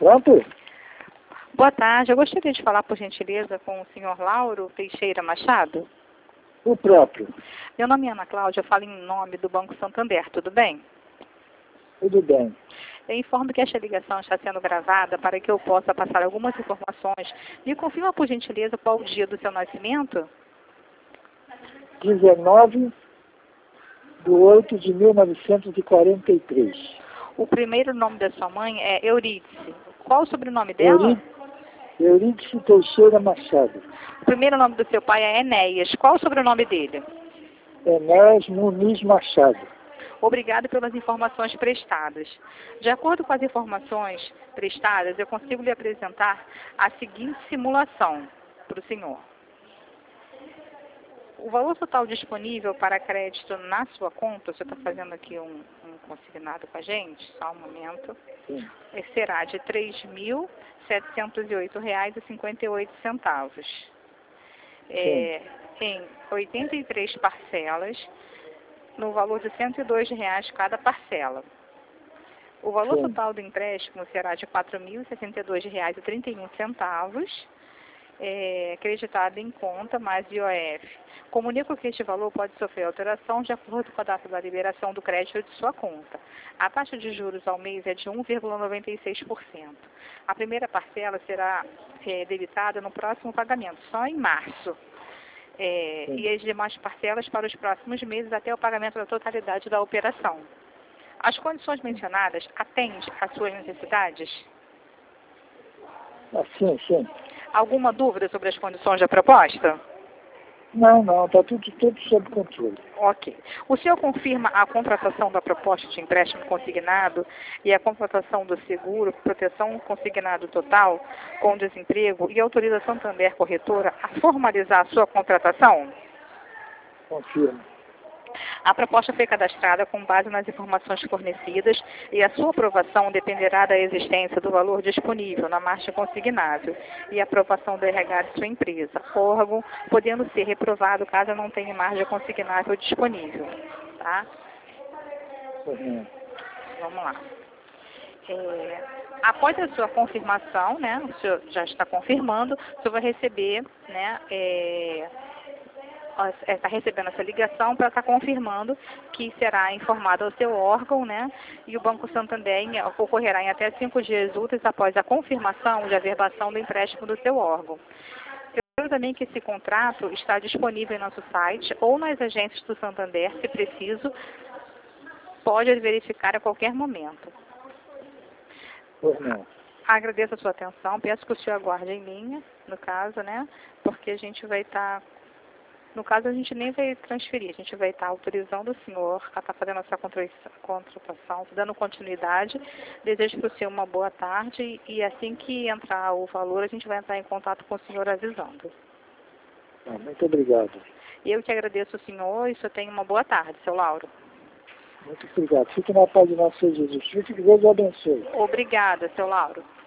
Pronto? Boa tarde. Eu gostaria de falar, por gentileza, com o senhor Lauro Teixeira Machado. O próprio. Meu nome é Ana Cláudia, eu falo em nome do Banco Santander, tudo bem? Tudo bem. Eu informo que esta ligação está sendo gravada para que eu possa passar algumas informações. Me confirma, por gentileza, qual o dia do seu nascimento? 19/8/1943. O primeiro nome da sua mãe é Eurídice. Qual o sobrenome dela? Eurídice Teixeira Machado. O primeiro nome do seu pai é Enéas. Qual o sobrenome dele? Enéas Muniz Machado. Obrigado pelas informações prestadas. De acordo com as informações prestadas, eu consigo lhe apresentar a seguinte simulação para o senhor. O valor total disponível para crédito na sua conta, você está fazendo aqui um consignado com a gente, só um momento, será de R$ 3.708,58. Em 83 parcelas, no valor de R$ 102 cada parcela. O valor total do empréstimo será de R$ 4.062,31, acreditado em conta mais IOF. Comunico que este valor pode sofrer alteração de acordo com a data da liberação do crédito de sua conta. A taxa de juros ao mês é de 1,96%. A primeira parcela será debitada no próximo pagamento, só em março. E as demais parcelas para os próximos meses até o pagamento da totalidade da operação. As condições mencionadas atendem às suas necessidades? Sim. Alguma dúvida sobre as condições da proposta? Não, está tudo sob controle. Ok. O senhor confirma a contratação da proposta de empréstimo consignado e a contratação do seguro, proteção consignado total com desemprego e autoriza a Santander Corretora a formalizar a sua contratação? Confirmo. A proposta foi cadastrada com base nas informações fornecidas e a sua aprovação dependerá da existência do valor disponível na margem consignável e a aprovação do RH de sua empresa, órgão, podendo ser reprovado caso não tenha margem consignável disponível. Tá? Vamos lá. Após a sua confirmação, né, o senhor já está confirmando, o senhor vai receber, né, está recebendo essa ligação para estar confirmando que será informado ao seu órgão, né? E o Banco Santander ocorrerá em até 5 dias úteis após a confirmação de averbação do empréstimo do seu órgão. Eu quero também que esse contrato está disponível em nosso site ou nas agências do Santander, se preciso, pode verificar a qualquer momento. Agradeço a sua atenção, peço que o senhor aguarde em linha, no caso, né? Porque a gente vai estar... No caso, a gente nem vai transferir, a gente vai estar autorizando o senhor a estar fazendo essa contratação, dando continuidade. Desejo para o senhor uma boa tarde e assim que entrar o valor, a gente vai entrar em contato com o senhor avisando. Muito obrigado. Eu que agradeço o senhor e o senhor tenha uma boa tarde, seu Lauro. Muito obrigado. Fique na paz de nosso Senhor Jesus Cristo, que Deus o abençoe. Obrigada, seu Lauro.